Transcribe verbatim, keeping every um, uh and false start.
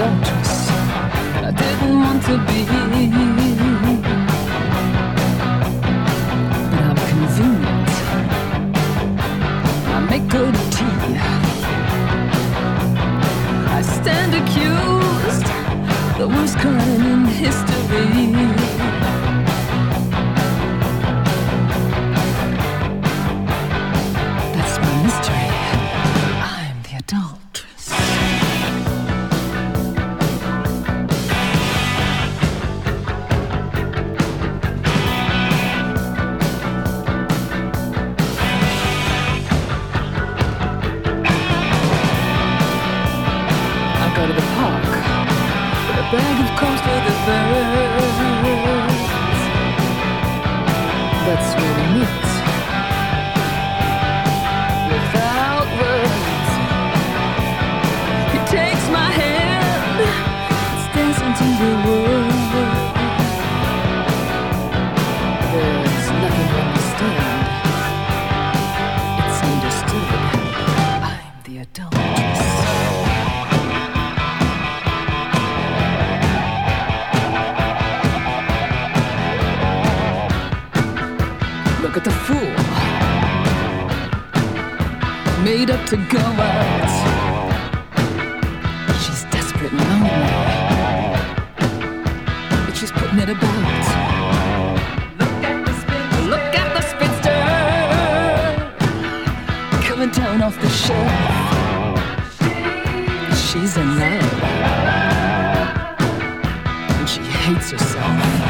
adulteress I didn't want to be. But I'm convenient. I make good tea. I stand accused, the worst crime in history. That's my mystery. I'm the adulteress. I go to the park with a bag of coals for the birds. That's where we meet. Without words, he takes my hand, stares into the world. There's nothing to understand. It's understood. I'm the adulteress. Look at the fool, made up to go out. She's desperate and lonely, but she's putting it about. Look at the spinster, look at the spinster, coming down off the shelf. She's in love, and she hates herself.